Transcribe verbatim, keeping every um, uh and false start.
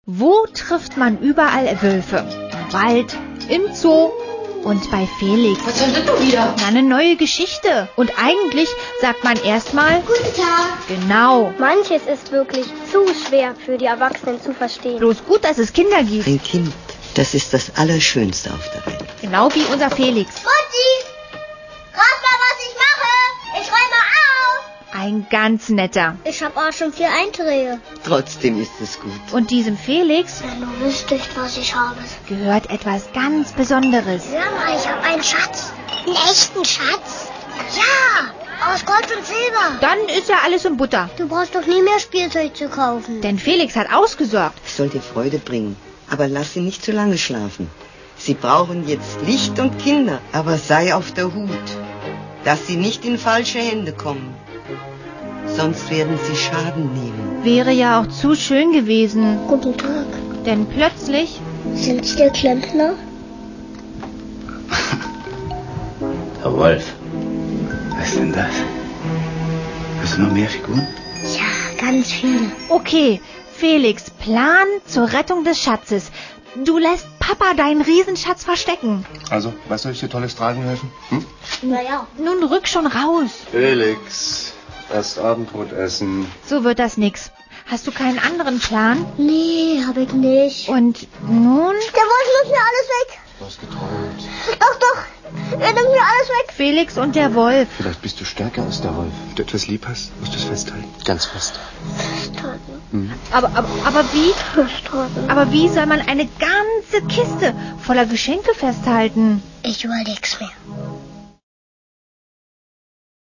Wo trifft man überall Wölfe? Im Wald, im Zoo und bei Felix. Was soll denn du wieder? Na, eine neue Geschichte. Und eigentlich sagt man erstmal Guten Tag. Genau. Manches ist wirklich zu schwer für die Erwachsenen zu verstehen. Bloß gut, dass es Kinder gibt. Ein Kind, das ist das Allerschönste auf der Welt. Genau wie unser Felix. Mutti, rat mal, was ich mache. Ich räume auf. Ein ganz netter. Ich habe auch schon vier Einträge. Trotzdem ist es gut. Und diesem Felix Wenn du wüsstest, was ich habe. gehört etwas ganz Besonderes. Hör mal, ich habe einen Schatz. Einen echten Schatz? Ja, aus Gold und Silber. Dann ist ja alles in Butter. Du brauchst doch nie mehr Spielzeug zu kaufen. Denn Felix hat ausgesorgt. Es soll dir Freude bringen. Aber lass sie nicht zu lange schlafen. Sie brauchen jetzt Licht und Kinder. Aber sei auf der Hut, dass sie nicht in falsche Hände kommen. Sonst werden sie Schaden nehmen. Wäre ja auch zu schön gewesen. Guten Tag. Denn plötzlich... Sind Sie der Klempner? Herr Wolf, was ist denn das? Hast du noch mehr Figuren? Ja, ganz viele. Okay, Felix, Plan zur Rettung des Schatzes. Du lässt Papa deinen Riesenschatz verstecken. Also, was soll ich dir Tolles tragen helfen? Hm? Naja. Nun rück schon raus. Felix, erst Abendbrot essen. So wird das nix. Hast du keinen anderen Plan? Nee, hab ich nicht. Und nun? Der Wolf nimmt mir alles weg. Du hast geträumt. Doch, doch. Er nimmt mir alles weg. Felix und der Wolf. Vielleicht bist du stärker als der Wolf. Wenn du etwas lieb hast, musst du es festhalten. Ganz fest. Festhalten. Mhm. Aber, aber, aber wie? Festhalten. Aber wie soll man eine ganze Kiste voller Geschenke festhalten? Ich überleg's mir.